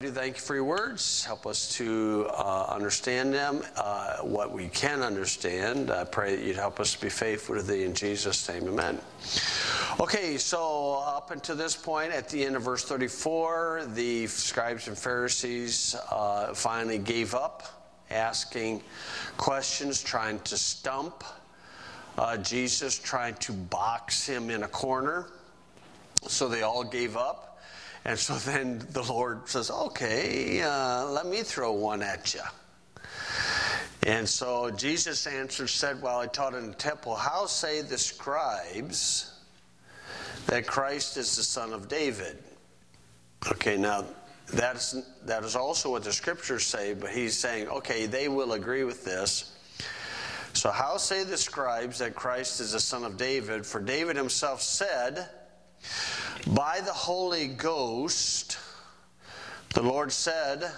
we thank you for your words. Help us to understand them, what we can understand. I pray that you'd help us to be faithful to thee in Jesus' name, amen. Okay, so up until this point, at the end of verse 34, the scribes and Pharisees finally gave up asking questions, trying to stump Jesus, trying to box him in a corner. So they all gave up. And so then the Lord says, okay, let me throw one at you. And so Jesus answered, said, while he taught in the temple, how say the scribes that Christ is the son of David? Okay, now that is also what the scriptures say, but he's saying, okay, they will agree with this. So how say the scribes that Christ is the son of David? For David himself said, by the Holy Ghost, the Lord said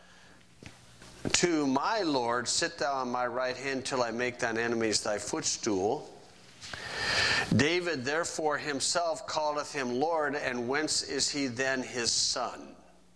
to my Lord, sit thou on my right hand till I make thine enemies thy footstool. David therefore himself calleth him Lord, and whence is he then his son?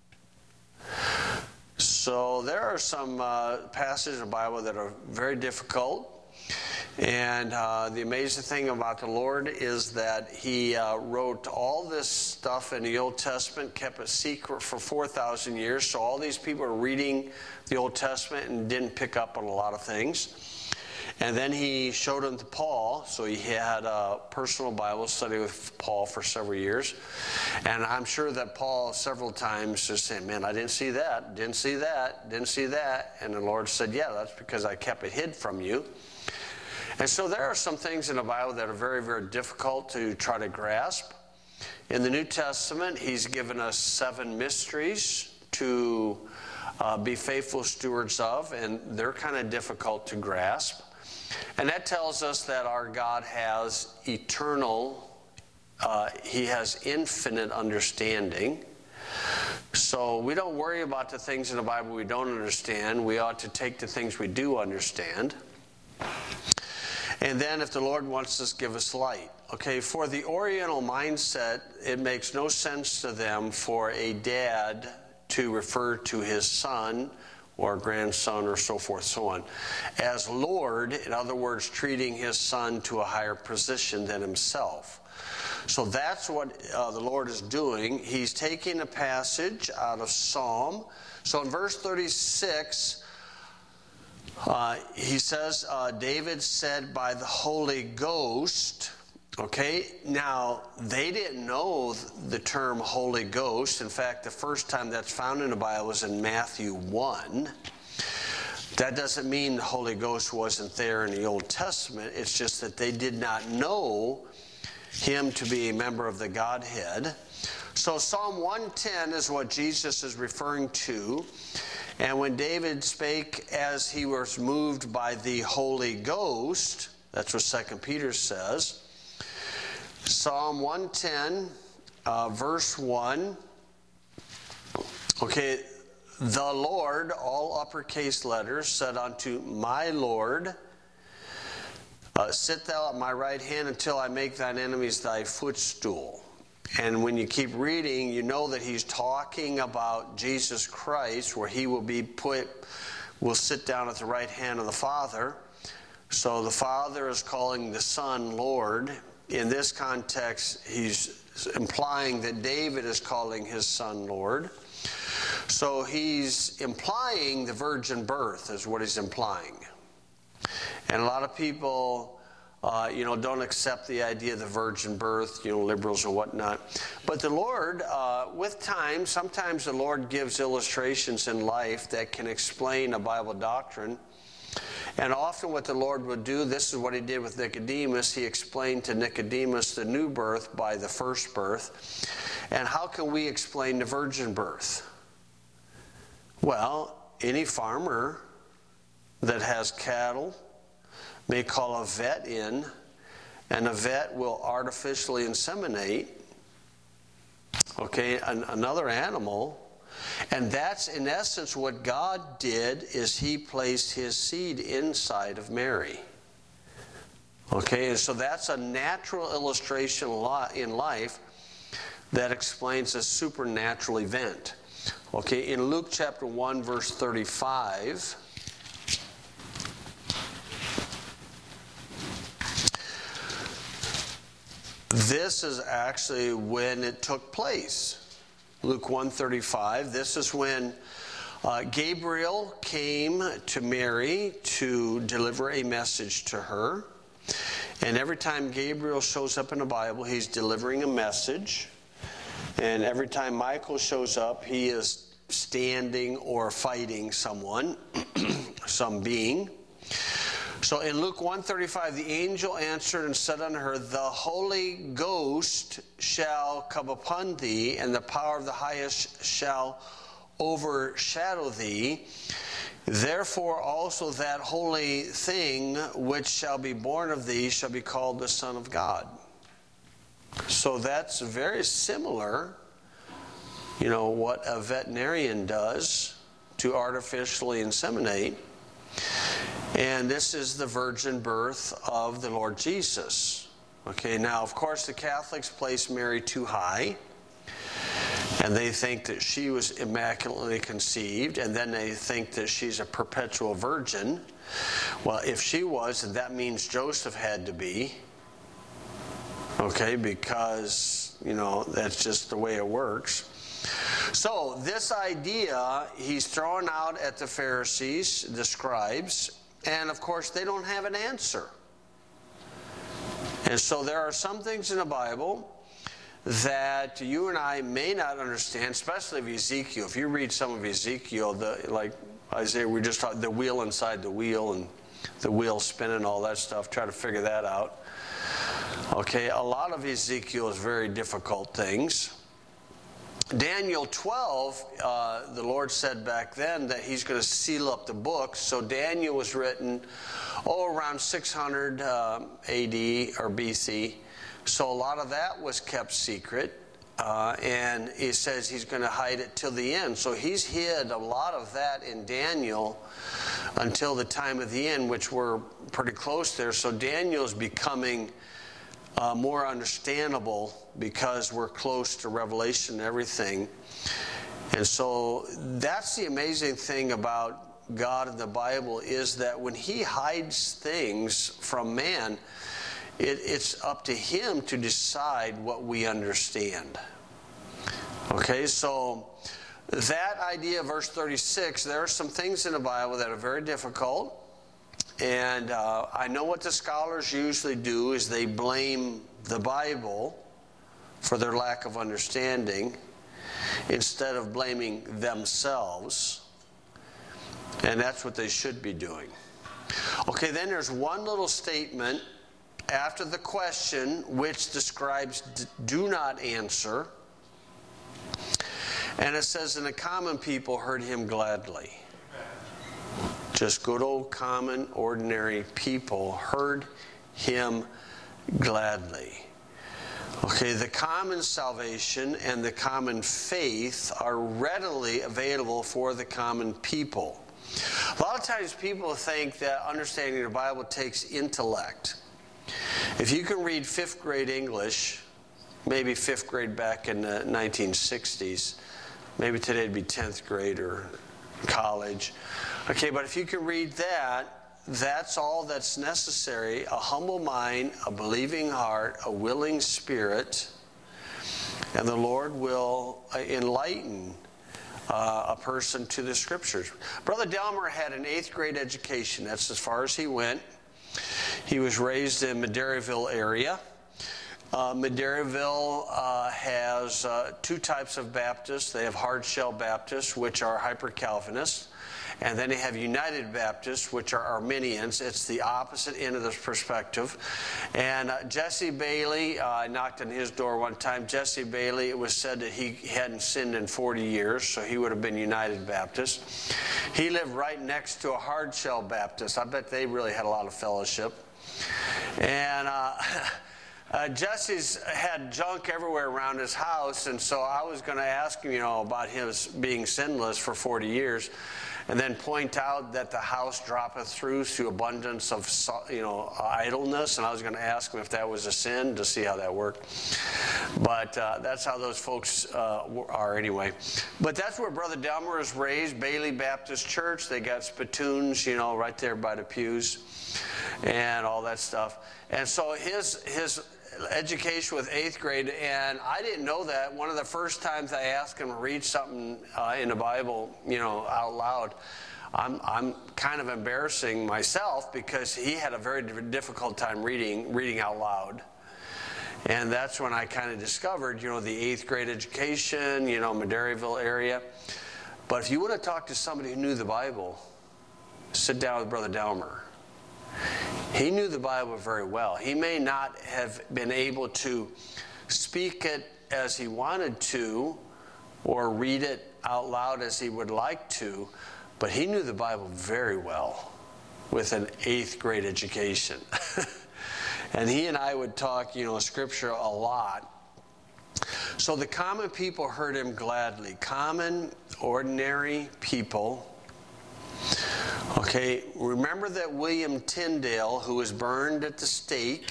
So there are some passages in the Bible that are very difficult. And the amazing thing about the Lord is that he wrote all this stuff in the Old Testament, kept it secret for 4,000 years. So all these people are reading the Old Testament and didn't pick up on a lot of things. And then he showed them to Paul. So he had a personal Bible study with Paul for several years. And I'm sure that Paul several times just said, man, I didn't see that, didn't see that, didn't see that. And the Lord said, yeah, that's because I kept it hid from you. And so there are some things in the Bible that are very, very difficult to try to grasp. In the New Testament, he's given us 7 mysteries to be faithful stewards of, and they're kind of difficult to grasp. And that tells us that our God has eternal, he has infinite understanding. So we don't worry about the things in the Bible we don't understand. We ought to take the things we do understand. And then if the Lord wants us, give us light. Okay, for the Oriental mindset, it makes no sense to them for a dad to refer to his son or grandson or so forth, so on, as Lord, in other words, treating his son to a higher position than himself. So that's what the Lord is doing. He's taking a passage out of Psalm. So in verse 36, he says, David said by the Holy Ghost. Okay, now they didn't know the term Holy Ghost. In fact, the first time that's found in the Bible was in Matthew 1. That doesn't mean the Holy Ghost wasn't there in the Old Testament. It's just that they did not know him to be a member of the Godhead. So Psalm 110 is what Jesus is referring to. And when David spake as he was moved by the Holy Ghost, that's what 2 Peter says. Psalm 110, verse 1. Okay, the Lord, all uppercase letters, said unto my Lord, sit thou at my right hand until I make thine enemies thy footstool. And when you keep reading, you know that he's talking about Jesus Christ, where he will sit down at the right hand of the Father. So the Father is calling the Son Lord. In this context, he's implying that David is calling his son Lord. So he's implying the virgin birth is what he's implying. And a lot of people don't accept the idea of the virgin birth, liberals or whatnot. But the Lord, with time, sometimes the Lord gives illustrations in life that can explain a Bible doctrine. And often what the Lord would do, this is what he did with Nicodemus. He explained to Nicodemus the new birth by the first birth. And how can we explain the virgin birth? Well, any farmer that has cattle may call a vet in, and a vet will artificially inseminate, another animal. And that's in essence what God did, is he placed his seed inside of Mary. Okay, and so that's a natural illustration in life that explains a supernatural event. Okay, in Luke chapter 1, verse 35, this is actually when it took place. Luke 1:35, this is when Gabriel came to Mary to deliver a message to her. And every time Gabriel shows up in the Bible, he's delivering a message. And every time Michael shows up, he is standing or fighting someone, some being. So in Luke 1:35, the angel answered and said unto her, the Holy Ghost shall come upon thee, and the power of the highest shall overshadow thee. Therefore also that holy thing which shall be born of thee shall be called the Son of God. So that's very similar, what a veterinarian does to artificially inseminate. And this is the virgin birth of the Lord Jesus. Okay, now of course the Catholics place Mary too high. And they think that she was immaculately conceived, and then they think that she's a perpetual virgin. Well, if she was, then that means Joseph had to be. Okay, because, that's just the way it works. So, this idea, he's thrown out at the Pharisees, the scribes, and of course they don't have an answer. And so there are some things in the Bible that you and I may not understand, especially of Ezekiel. If you read some of Ezekiel, like Isaiah, we just talked the wheel inside the wheel and the wheel spinning, all that stuff. Try to figure that out. Okay, a lot of Ezekiel is very difficult things. Daniel 12, the Lord said back then that he's going to seal up the books. So Daniel was written, around 600 A.D. or B.C., so a lot of that was kept secret, and he says he's going to hide it till the end. So he's hid a lot of that in Daniel until the time of the end, which we're pretty close there. So Daniel's becoming more understandable because we're close to Revelation and everything. And so that's the amazing thing about God in the Bible, is that when he hides things from man, it's up to him to decide what we understand. Okay, so that idea, verse 36, there are some things in the Bible that are very difficult. And I know what the scholars usually do is they blame the Bible for their lack of understanding instead of blaming themselves. And that's what they should be doing. Okay, then there's one little statement after the question, which the scribes do not answer. And it says, and the common people heard him gladly. Just good old common, ordinary people heard him gladly. Okay, the common salvation and the common faith are readily available for the common people. A lot of times people think that understanding the Bible takes intellect. If you can read 5th grade English, maybe 5th grade back in the 1960s, maybe today it'd be 10th grade or college. Okay, but if you can read that, that's all that's necessary. A humble mind, a believing heart, a willing spirit, and the Lord will enlighten a person to the Scriptures. Brother Delmer had an 8th grade education. That's as far as he went. He was raised in Madeiraville area. Madeiraville has two types of Baptists. They have hard shell Baptists, which are hyper-Calvinists. And then they have United Baptists, which are Arminians. It's the opposite end of this perspective. And Jesse Bailey, I knocked on his door one time. Jesse Bailey, it was said that he hadn't sinned in 40 years, so he would have been United Baptist. He lived right next to a hard shell Baptist. I bet they really had a lot of fellowship. And Jesse's had junk everywhere around his house, and so I was going to ask him, about his being sinless for 40 years. and then point out that the house droppeth through abundance of idleness. And I was going to ask him if that was a sin to see how that worked. But that's how those folks are anyway. But that's where Brother Delmer was raised, Bailey Baptist Church. They got spittoons, right there by the pews and all that stuff. And so his education with 8th grade, and I didn't know that. One of the first times I asked him to read something in the Bible, out loud, I'm kind of embarrassing myself because he had a very difficult time reading out loud. And that's when I kind of discovered, the 8th grade education, Madeiraville area. But if you want to talk to somebody who knew the Bible, sit down with Brother Delmer. He knew the Bible very well. He may not have been able to speak it as he wanted to or read it out loud as he would like to, but he knew the Bible very well with an 8th grade education. And he and I would talk, Scripture a lot. So the common people heard him gladly. Common, ordinary people. Okay, remember that William Tyndale, who was burned at the stake,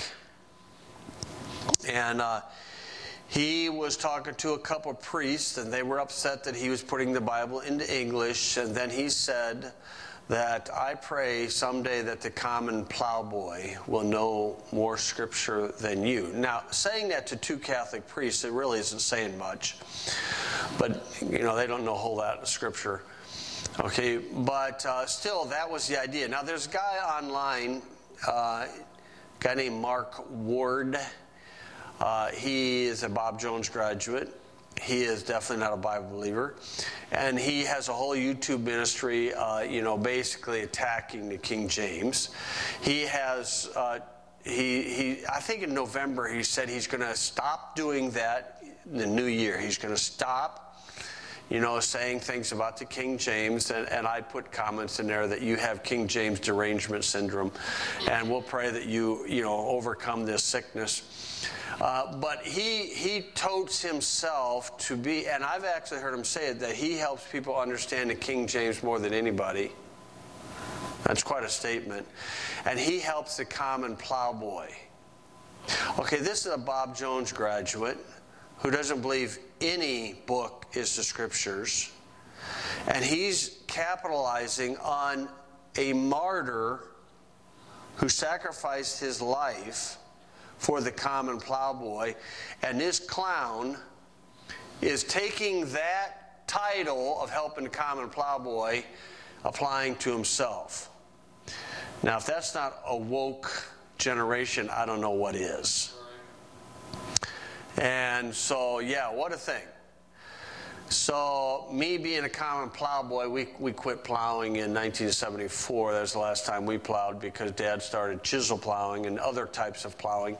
and he was talking to a couple of priests, and they were upset that he was putting the Bible into English, and then he said that I pray someday that the common plowboy will know more Scripture than you. Now, saying that to 2 Catholic priests, it really isn't saying much, but, they don't know a whole lot of Scripture. Okay, but still, that was the idea. Now, there's a guy online, a guy named Mark Ward. He is a Bob Jones graduate. He is definitely not a Bible believer. And he has a whole YouTube ministry, basically attacking the King James. He has, I think in November, he said he's going to stop doing that in the new year. He's going to stop saying things about the King James, and I put comments in there that you have King James derangement syndrome, and we'll pray that you overcome this sickness. But he totes himself to be, and I've actually heard him say it, that he helps people understand the King James more than anybody. That's quite a statement. And he helps the common plowboy. Okay, this is a Bob Jones graduate who doesn't believe any book is the Scriptures. And he's capitalizing on a martyr who sacrificed his life for the common plowboy. And this clown is taking that title of helping the common plowboy, applying to himself. Now, if that's not a woke generation, I don't know what is. And so, what a thing. So, me being a common plowboy, we quit plowing in 1974. That was the last time we plowed because Dad started chisel plowing and other types of plowing.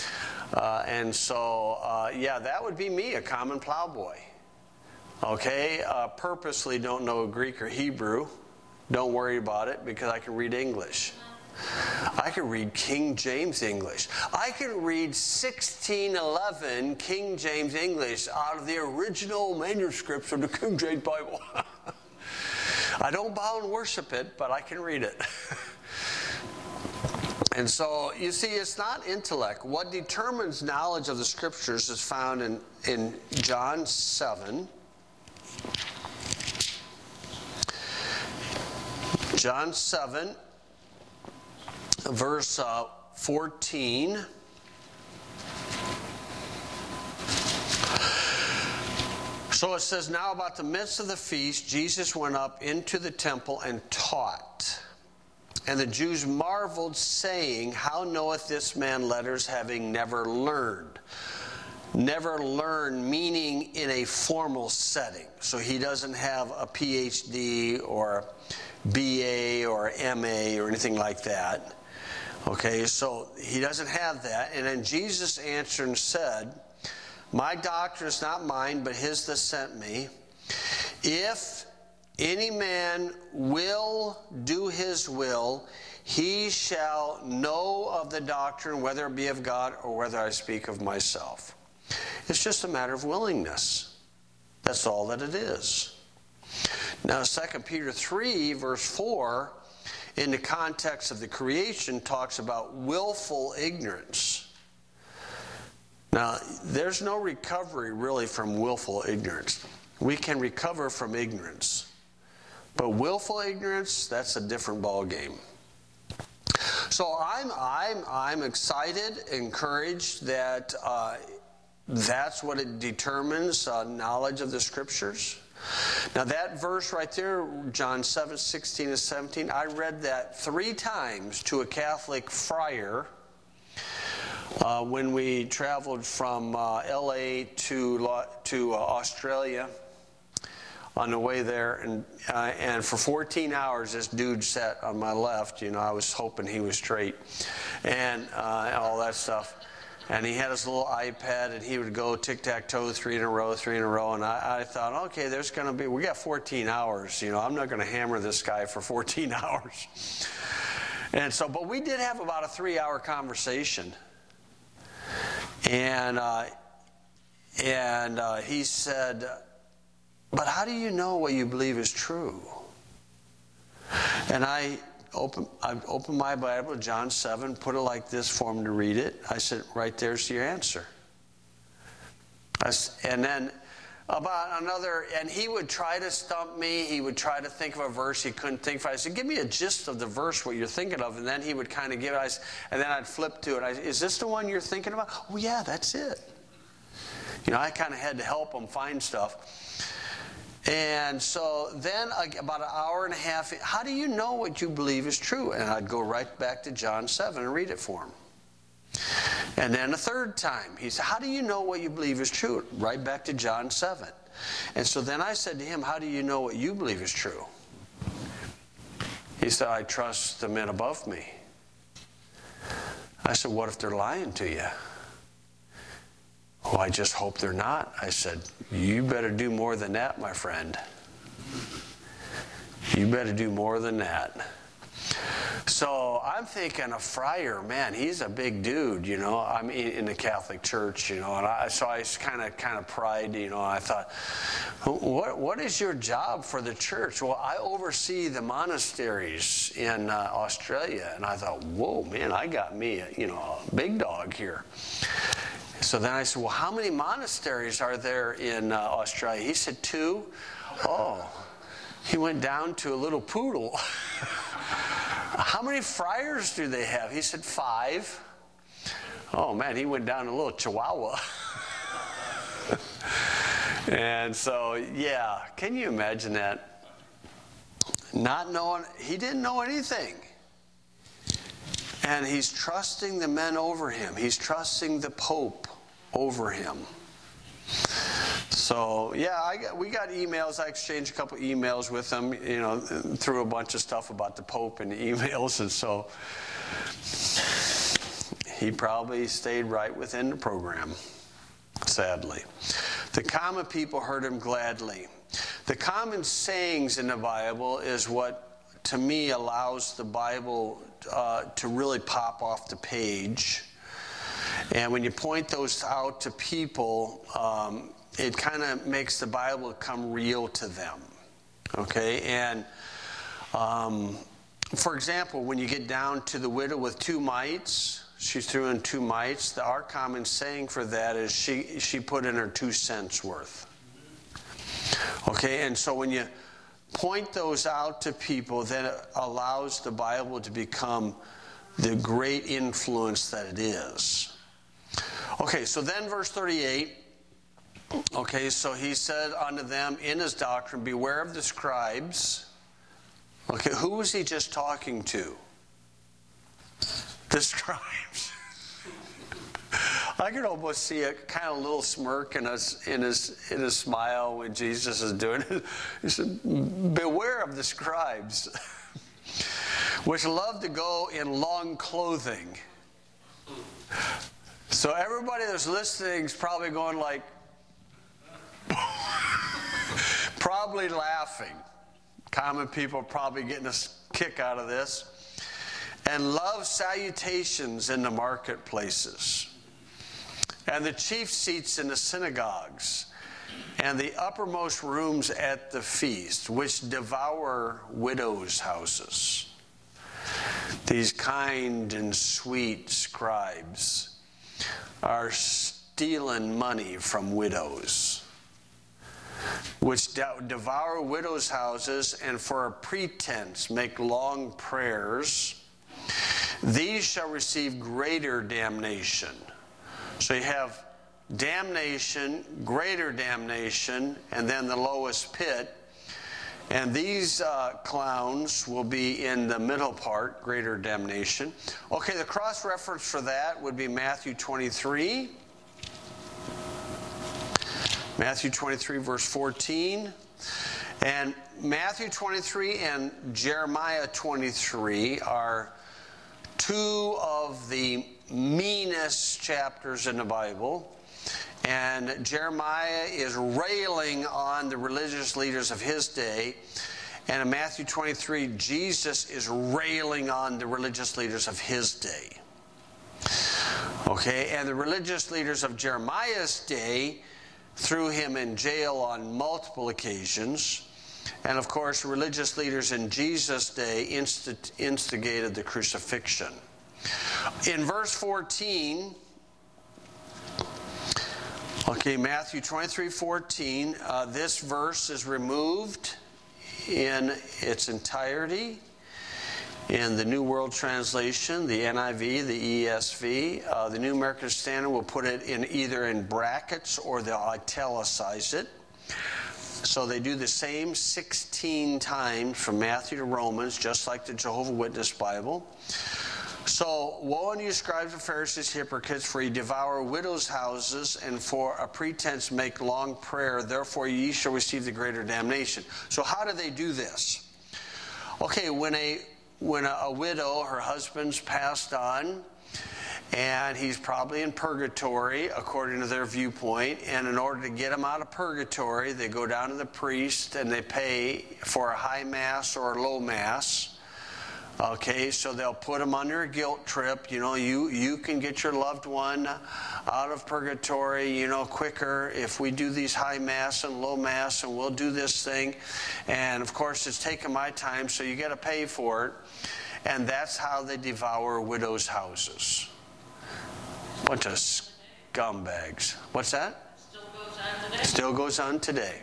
That would be me, a common plowboy. Okay, purposely don't know Greek or Hebrew. Don't worry about it because I can read English. I can read King James English. I can read 1611 King James English out of the original manuscripts of the King James Bible. I don't bow and worship it, but I can read it. And so, you see, it's not intellect. What determines knowledge of the Scriptures is found in John 7. John 7. Verse 14. So it says, now about the midst of the feast, Jesus went up into the temple and taught. And the Jews marveled, saying, how knoweth this man letters, having never learned? Never learned, meaning in a formal setting. So he doesn't have a PhD or BA or MA or anything like that. Okay, so he doesn't have that. And then Jesus answered and said, my doctrine is not mine, but his that sent me. If any man will do his will, he shall know of the doctrine, whether it be of God or whether I speak of myself. It's just a matter of willingness. That's all that it is. Now 2 Peter 3, verse 4, in the context of the creation, talks about willful ignorance. Now, there's no recovery really from willful ignorance. We can recover from ignorance. But willful ignorance, that's a different ballgame. So I'm excited, encouraged that that's what it determines, knowledge of the Scriptures. Now that verse right there, John 7, 16 and 17, I read that 3 times to a Catholic friar when we traveled from L.A. to Australia on the way there. And for 14 hours, this dude sat on my left. You know, I was hoping he was straight and all that stuff. And he had his little iPad, and he would go tic-tac-toe, 3 in a row. And I thought, okay, we got 14 hours. You know, I'm not going to hammer this guy for 14 hours. And so, but we did have about a 3-hour conversation. And he said, but how do you know what you believe is true? And I opened my Bible, John 7, put it like this for him to read it. I said, right there's your answer. And then and he would try to stump me. He would try to think of a verse he couldn't think of. I said, give me a gist of the verse, what you're thinking of. And then he would kind of give it. And then I'd flip to it. Is this the one you're thinking about? Oh, yeah, that's it. You know, I kind of had to help him find stuff. And so then about an hour and a half, how do you know what you believe is true? And I'd go right back to John 7 and read it for him. And then a third time, he said, how do you know what you believe is true? Right back to John 7. And so then I said to him, how do you know what you believe is true? He said, I trust the men above me. I said, what if they're lying to you? Oh, I just hope they're not. I said, you better do more than that, my friend. You better do more than that. So I'm thinking a friar, man, he's a big dude, you know. I mean, in the Catholic Church, you know. And I kind of pride, you know. I thought, what is your job for the church? Well, I oversee the monasteries in Australia. And I thought, whoa, man, I got me, a big dog here. So then I said, well, how many monasteries are there in Australia? He said 2. Oh, he went down to a little poodle. How many friars do they have? He said 5. Oh, man, he went down to a little chihuahua. And so, yeah, can you imagine that? Not knowing, he didn't know anything. And he's trusting the men over him. He's trusting the Pope over him. So, yeah, we got emails. I exchanged a couple emails with him, threw a bunch of stuff about the Pope in the emails. And so he probably stayed right within the program, sadly. The common people heard him gladly. The common sayings in the Bible is what, to me, allows the Bible to really pop off the page. And when you point those out to people, it kind of makes the Bible come real to them. Okay? And, for example, when you get down to the widow with 2 mites, she threw in 2 mites. Our common saying for that is she put in her 2 cents worth. Okay? And so when you point those out to people, then it allows the Bible to become the great influence that it is. Okay, so then verse 38. Okay, so he said unto them in his doctrine, beware of the scribes. Okay, who was he just talking to? The scribes. I could almost see a kind of little smirk in his smile when Jesus is doing it. He said, beware of the scribes, which love to go in long clothing. So everybody that's listening is probably going like, probably laughing. Common people are probably getting a kick out of this. And love salutations in the marketplaces, and the chief seats in the synagogues, and the uppermost rooms at the feast, which devour widows' houses. These kind and sweet scribes are stealing money from widows, which devour widows' houses, and for a pretense make long prayers. These shall receive greater damnation. So you have damnation, greater damnation, and then the lowest pit. And these clowns will be in the middle part, greater damnation. Okay, the cross-reference for that would be Matthew 23. Matthew 23, verse 14. And Matthew 23 and Jeremiah 23 are two of the meanest chapters in the Bible. And Jeremiah is railing on the religious leaders of his day. And in Matthew 23, Jesus is railing on the religious leaders of his day. Okay, and the religious leaders of Jeremiah's day threw him in jail on multiple occasions. And of course, religious leaders in Jesus' day instigated the crucifixion. In verse 14, okay, Matthew 23:14, this verse is removed in its entirety in the New World Translation, the NIV, the ESV. The New American Standard will put it in either in brackets or they'll italicize it. So they do the same 16 times from Matthew to Romans, just like the Jehovah's Witness Bible. So, woe unto you, scribes and Pharisees, hypocrites, for ye devour widows' houses, and for a pretense make long prayer. Therefore ye shall receive the greater damnation. So how do they do this? Okay, when a widow, her husband's passed on, and he's probably in purgatory, according to their viewpoint, and in order to get him out of purgatory, they go down to the priest and they pay for a high mass or a low mass. Okay, so they'll put him under a guilt trip. You know, you can get your loved one out of purgatory, quicker if we do these high mass and low mass, and we'll do this thing. And of course, it's taking my time, so you got to pay for it. And that's how they devour widows' houses. Bunch of scumbags. What's that? Still goes on today. Still goes on today.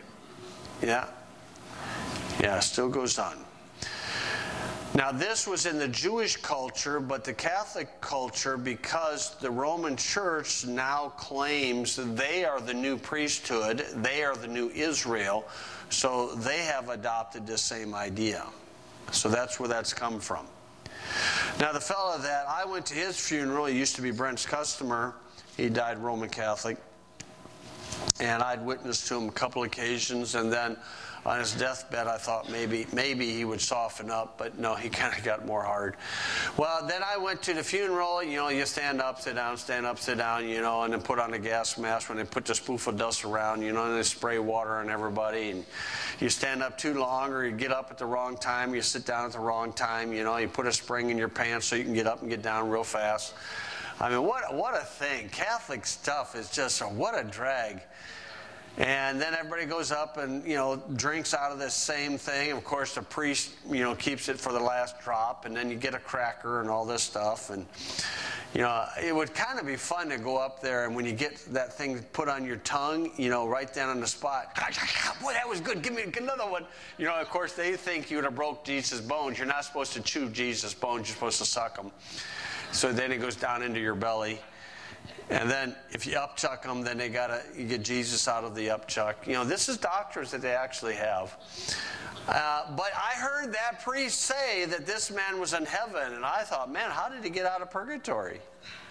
Yeah, still goes on. Now, this was in the Jewish culture, but the Catholic culture, because the Roman Church now claims that they are the new priesthood, they are the new Israel, so they have adopted this same idea. So that's where that's come from. Now, the fellow that I went to his funeral, he used to be Brent's customer. He died Roman Catholic. And I'd witnessed to him a couple occasions, and then on his deathbed, I thought maybe he would soften up, but no, he kind of got more hard. Well, then I went to the funeral. You stand up, sit down, and then put on a gas mask when they put the spoof of dust around, and they spray water on everybody. And you stand up too long, or you get up at the wrong time, you sit down at the wrong time, you put a spring in your pants so you can get up and get down real fast. I mean, what a thing. Catholic stuff is just, what a drag. And then everybody goes up and, drinks out of this same thing. Of course, the priest, keeps it for the last drop. And then you get a cracker and all this stuff. And, it would kind of be fun to go up there. And when you get that thing put on your tongue, right then on the spot. Boy, that was good. Give me another one. Of course, they think you would have broke Jesus' bones. You're not supposed to chew Jesus' bones. You're supposed to suck them. So then it goes down into your belly. And then if you upchuck them, then you get Jesus out of the upchuck. This is doctrines that they actually have. But I heard that priest say that this man was in heaven, and I thought, man, how did he get out of purgatory?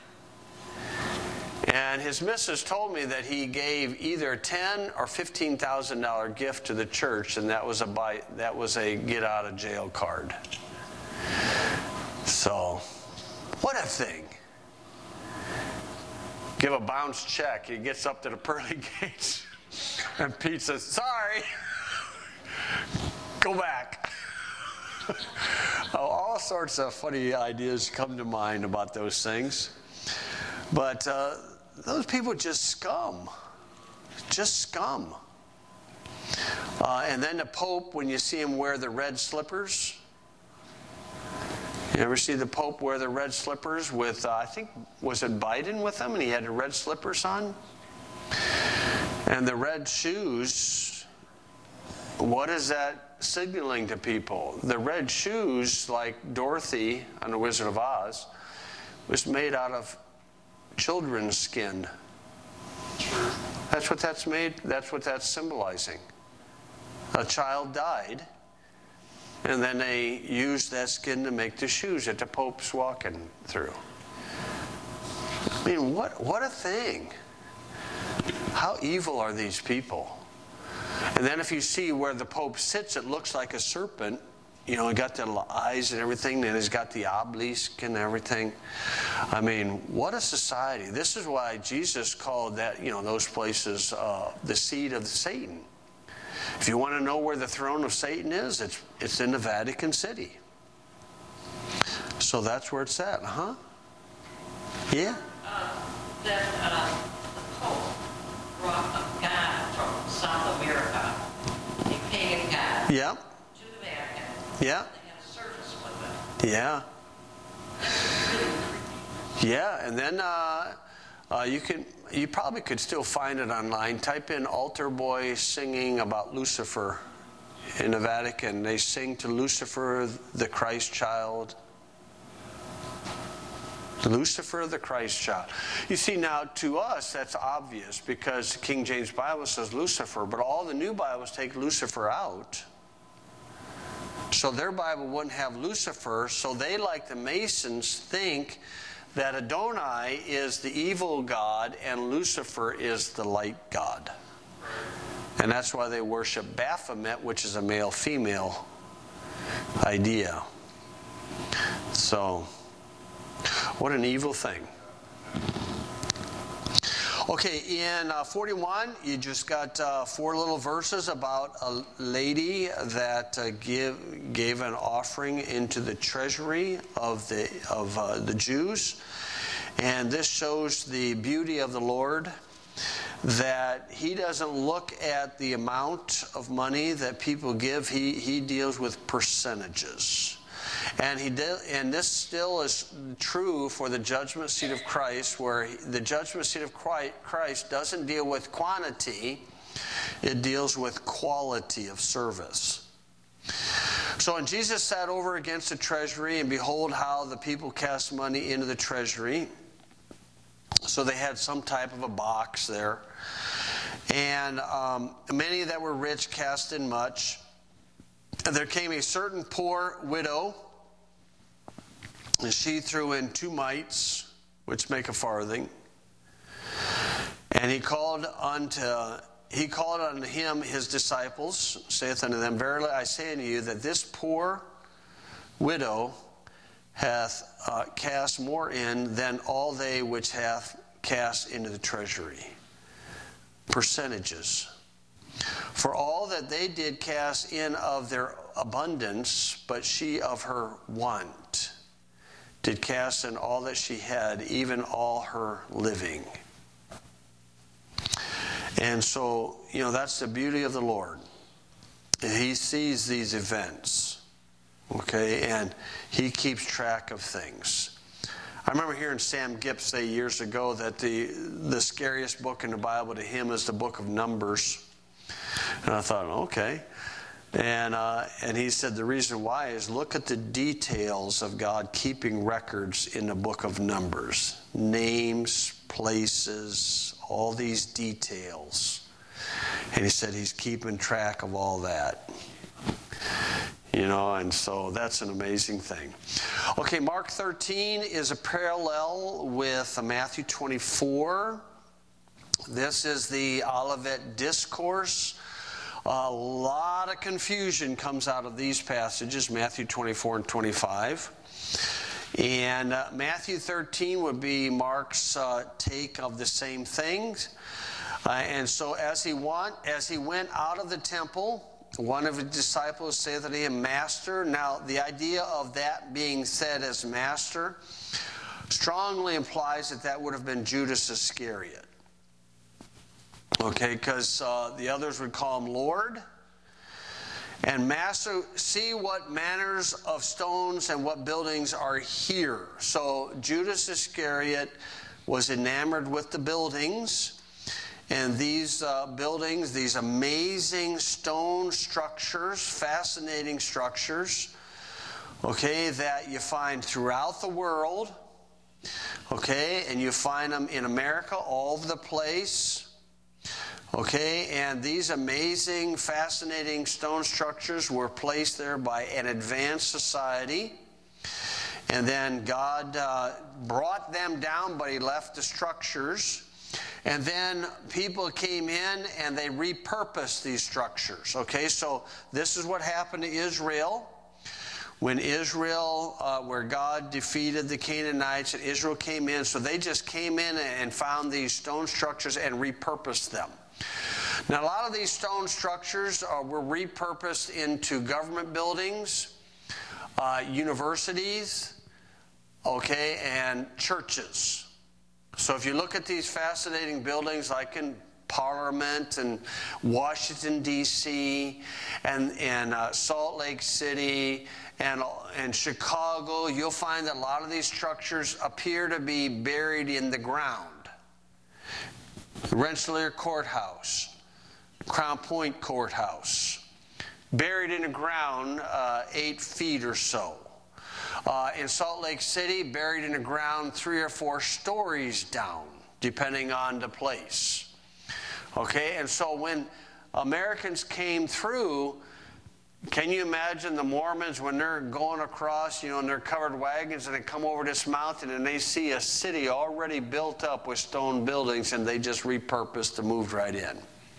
And his missus told me that he gave either a $10,000 or $15,000 gift to the church, and that was a get out of jail card. So, what a thing. Give a bounce check. He gets up to the pearly gates. And Pete says, sorry. Go back. All sorts of funny ideas come to mind about those things. But those people just scum. Just scum. And then the Pope, when you see him wear the red slippers, you ever see the Pope wear the red slippers with, I think, was it Biden with him, and he had the red slippers on? And the red shoes, what is that signaling to people? The red shoes, like Dorothy on The Wizard of Oz, was made out of children's skin. That's what that's made, that's what that's symbolizing. A child died, and then they used that skin to make the shoes that the Pope's walking through. I mean, what a thing. How evil are these people? And then if you see where the Pope sits, it looks like a serpent. You know, he got the eyes and everything, and he's got the obelisk and everything. I mean, what a society. This is why Jesus called that, you know, those places the seat of Satan. If you want to know where the throne of Satan is, it's in the Vatican City. So that's where it's at, huh? Yeah? The Pope brought a god from South America, a pagan god, Yeah. to the Vatican. Yeah. They had a service with it. Yeah. Really creepy. Yeah, and then you probably could still find it online. Type in altar boy singing about Lucifer in the Vatican. They sing to Lucifer, the Christ child. Lucifer, the Christ child. You see, now to us that's obvious because King James Bible says Lucifer, but all the new Bibles take Lucifer out. So their Bible wouldn't have Lucifer, so they, like the Masons, think that Adonai is the evil god and Lucifer is the light god. And that's why they worship Baphomet, which is a male-female idea. So, what an evil thing. Okay, in 41, you just got 4 little verses about a lady that gave an offering into the treasury of the Jews. And this shows the beauty of the Lord, that He doesn't look at the amount of money that people give. He deals with percentages. And this still is true for the judgment seat of Christ, where the judgment seat of Christ doesn't deal with quantity, it deals with quality of service. So when Jesus sat over against the treasury, and behold how the people cast money into the treasury. So they had some type of a box there. And many that were rich cast in much. And there came a certain poor widow, and she threw in 2 mites, which make a farthing. And he called unto him his disciples, saith unto them, Verily I say unto you, that this poor widow hath cast more in than all they which hath cast into the treasury. Percentages. For all that they did cast in of their abundance, but she of her want did cast in all that she had, even all her living. And so, that's the beauty of the Lord. He sees these events, okay, and He keeps track of things. I remember hearing Sam Gipp say years ago that the scariest book in the Bible to him is the book of Numbers. And I thought, okay. And he said the reason why is look at the details of God keeping records in the book of Numbers. Names, places, all these details. And he said He's keeping track of all that. And so that's an amazing thing. Okay, Mark 13 is a parallel with Matthew 24. This is the Olivet Discourse. A lot of confusion comes out of these passages, Matthew 24 and 25. And Matthew 13 would be Mark's take of the same things. And so as he went out of the temple, one of his disciples saith unto him, Master. Now, the idea of that being said as Master strongly implies that would have been Judas Iscariot. Okay, because the others would call him Lord, And Master, see what manners of stones and what buildings are here. So Judas Iscariot was enamored with the buildings. And these buildings, these amazing stone structures, fascinating structures, okay, that you find throughout the world. Okay, and you find them in America all over the place. Okay, and these amazing, fascinating stone structures were placed there by an advanced society. And then God brought them down, but He left the structures. And then people came in and they repurposed these structures. Okay, so this is what happened to Israel. When Israel, where God defeated the Canaanites, and Israel came in, so they just came in and found these stone structures and repurposed them. Now, a lot of these stone structures were repurposed into government buildings, universities, okay, and churches. So if you look at these fascinating buildings like in Parliament and Washington, D.C., and Salt Lake City and Chicago, you'll find that a lot of these structures appear to be buried in the ground. Rensselaer Courthouse, Crown Point Courthouse, buried in the ground 8 feet or so. In Salt Lake City, buried in the ground 3 or 4 stories down, depending on the place. Okay, and so when Americans came through, can you imagine the Mormons when they're going across, in their covered wagons, and they come over this mountain and they see a city already built up with stone buildings, and they just repurposed and moved right in.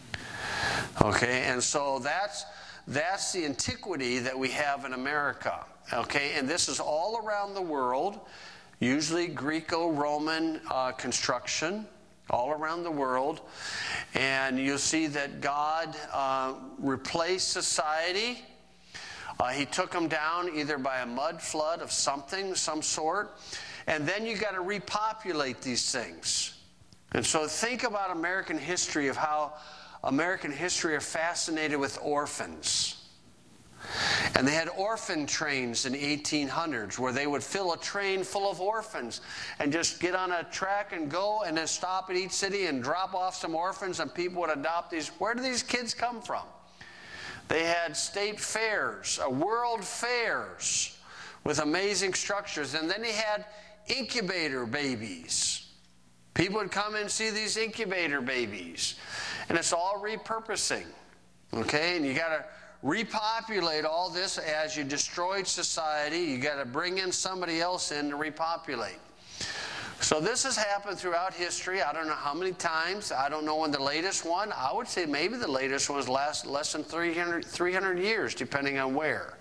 Okay, and so that's the antiquity that we have in America. Okay, and this is all around the world, usually Greco-Roman construction, all around the world. And you'll see that God replaced society. He took them down either by a mud flood of some sort. And then you got to repopulate these things. And so think about American history, of how American history are fascinated with orphans. And they had orphan trains in the 1800s where they would fill a train full of orphans and just get on a track and go, and then stop at each city and drop off some orphans, and people would adopt these. Where do these kids come from? They had state fairs, world fairs with amazing structures. And then they had incubator babies. People would come and see these incubator babies. And it's all repurposing. Okay, and you got to repopulate all this. As you destroyed society, you got to bring in somebody else in to repopulate. So this has happened throughout history. I don't know how many times. I don't know when the latest one. I would say maybe the latest one was less than 300 years, depending on where.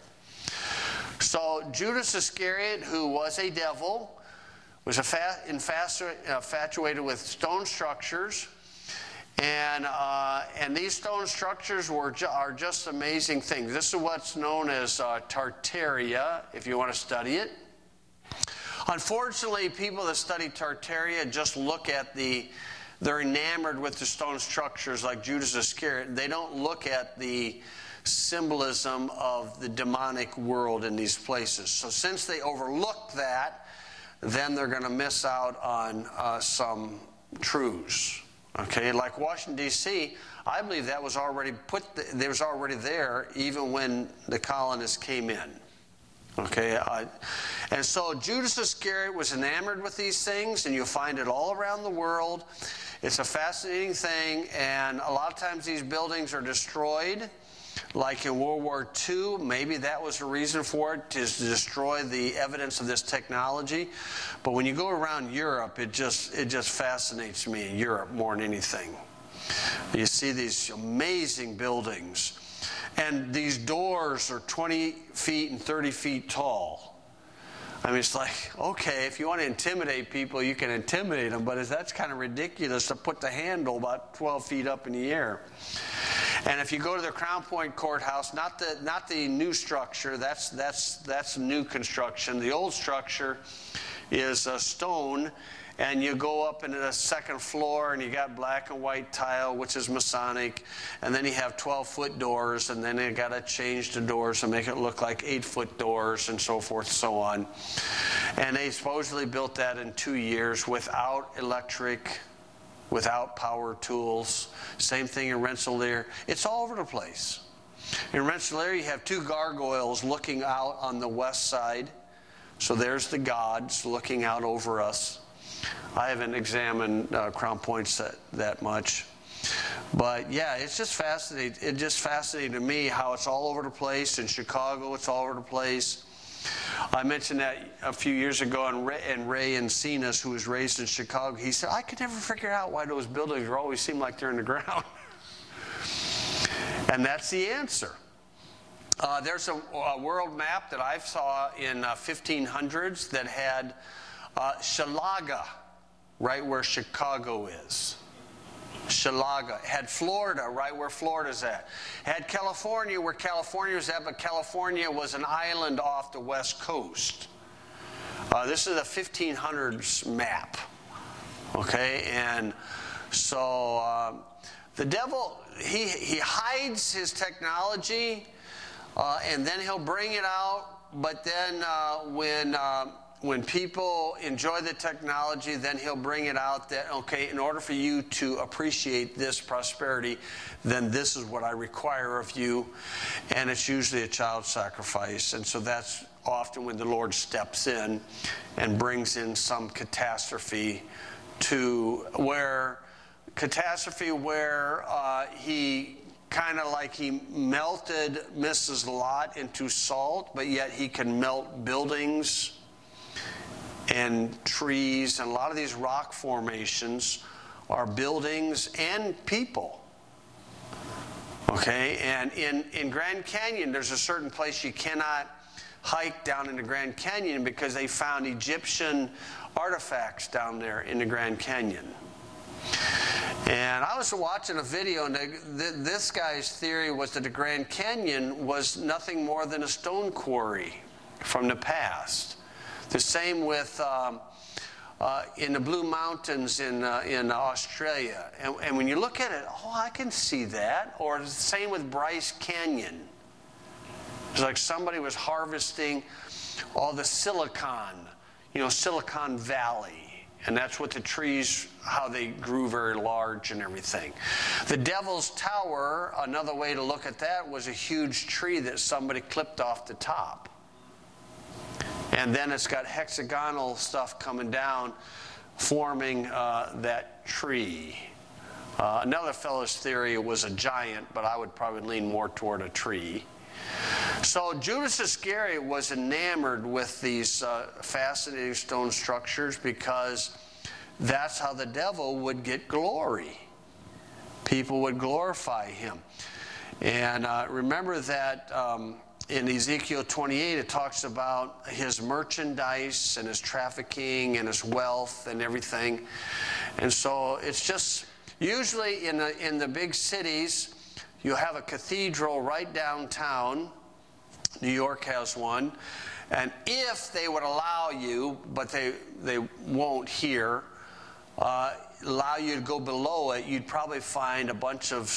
So Judas Iscariot, who was a devil, was infatuated with stone structures. And these stone structures are just amazing things. This is what's known as Tartaria, if you want to study it. Unfortunately, people that study Tartaria just look at they're enamored with the stone structures like Judas Iscariot. They don't look at the symbolism of the demonic world in these places. So since they overlook that, then they're going to miss out on some truths. Okay, like Washington, D.C., I believe that was already there even when the colonists came in. Okay, and so Judas Iscariot was enamored with these things, and you'll find it all around the world. It's a fascinating thing, and a lot of times these buildings are destroyed. Like in World War II, maybe that was the reason for it, to destroy the evidence of this technology. But when you go around Europe, it just fascinates me in Europe more than anything. You see these amazing buildings, and these doors are 20 feet and 30 feet tall. I mean, it's like, okay, if you want to intimidate people, you can intimidate them, but that's kind of ridiculous to put the handle about 12 feet up in the air. And if you go to the Crown Point Courthouse, not the new structure, that's new construction. The old structure is stone, and you go up into the second floor, and you got black and white tile, which is Masonic, and then you have 12-foot doors, and then you got to change the doors and make it look like 8-foot doors, and so forth and so on. And they supposedly built that in 2 years without electric, without power tools. Same thing in Rensselaer. It's all over the place. In Rensselaer, you have 2 gargoyles looking out on the west side. So there's the gods looking out over us. I haven't examined Crown Points that much. But yeah, it's just fascinating. It's just fascinating to me how it's all over the place. In Chicago, it's all over the place. I mentioned that a few years ago, and Ray Encinas, who was raised in Chicago, he said, I could never figure out why those buildings always seem like they're in the ground. And that's the answer. There's a world map that I saw in 1500s that had Shalaga, right where Chicago is. Shalaga. It had Florida, right where Florida's at. It had California, where California's at, but California was an island off the west coast. This is a 1500s map. Okay, and so the devil, he hides his technology, and then he'll bring it out. But then when people enjoy the technology, then he'll bring it out that, okay, in order for you to appreciate this prosperity, then this is what I require of you. And it's usually a child sacrifice. And so that's often when the Lord steps in and brings in some catastrophe where he kind of like he melted Mrs. Lot into salt, but yet he can melt buildings and trees, and a lot of these rock formations are buildings and people. Okay, and in Grand Canyon, there's a certain place you cannot hike down in the Grand Canyon because they found Egyptian artifacts down there in the Grand Canyon. And I was watching a video, and this guy's theory was that the Grand Canyon was nothing more than a stone quarry from the past. The same with in the Blue Mountains in Australia. And when you look at it, I can see that. Or the same with Bryce Canyon. It's like somebody was harvesting all the silicon, Silicon Valley. And that's what the trees, how they grew very large and everything. The Devil's Tower, another way to look at that, was a huge tree that somebody clipped off the top. And then it's got hexagonal stuff coming down, forming that tree. Another fellow's theory was a giant, but I would probably lean more toward a tree. So Judas Iscariot was enamored with these fascinating stone structures because that's how the devil would get glory. People would glorify him. And remember that in Ezekiel 28, it talks about his merchandise and his trafficking and his wealth and everything. And so it's just, usually in the big cities, you have a cathedral right downtown. New York has one. And if they would allow you, but they won't here, allow you to go below it, you'd probably find a bunch of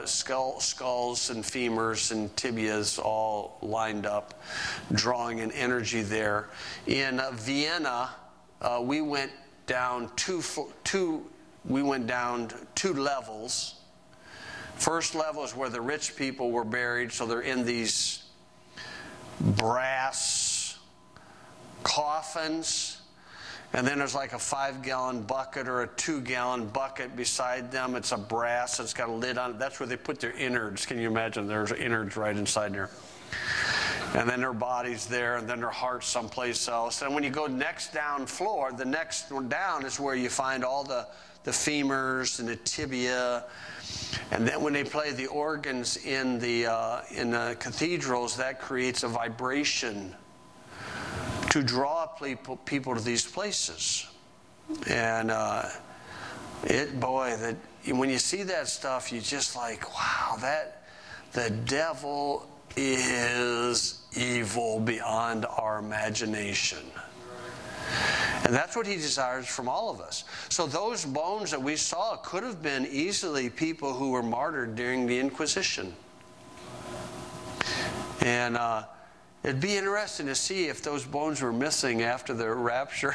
skulls and femurs and tibias all lined up, drawing an energy there. In Vienna, we went down two levels. First level is where the rich people were buried, so they're in these brass coffins. And then there's like a 5-gallon bucket or a 2-gallon bucket beside them. It's a brass. It's got a lid on it. That's where they put their innards. Can you imagine? There's innards right inside there. And then their bodies there, and then their hearts someplace else. And when you go next down floor, the next one down is where you find all the femurs and the tibia. And then when they play the organs in the cathedrals, that creates a vibration to draw people to these places. And when you see that stuff, you just like, wow, the devil is evil beyond our imagination. And that's what he desires from all of us. So those bones that we saw could have been easily people who were martyred during the Inquisition. And it'd be interesting to see if those bones were missing after the rapture.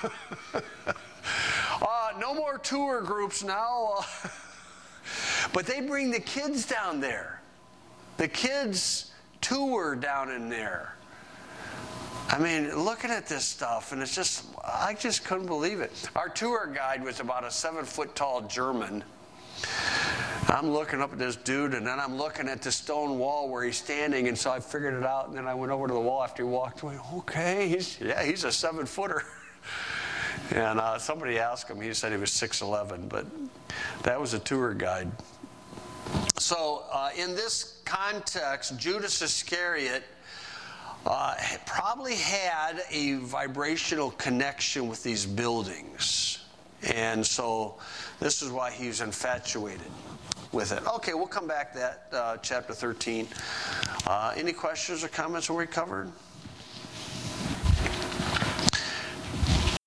No more tour groups now. But they bring the kids down there. The kids tour down in there. I mean, looking at this stuff, and it's just, I just couldn't believe it. Our tour guide was about a 7-foot tall German. I'm looking up at this dude, and then I'm looking at the stone wall where he's standing, and so I figured it out, and then I went over to the wall after he walked away. Okay, he's a 7-footer. And somebody asked him, he said he was 6'11", but that was a tour guide. So in this context, Judas Iscariot probably had a vibrational connection with these buildings. And so this is why he's infatuated with it. Okay, we'll come back to that, chapter 13. Any questions or comments? Are we covered?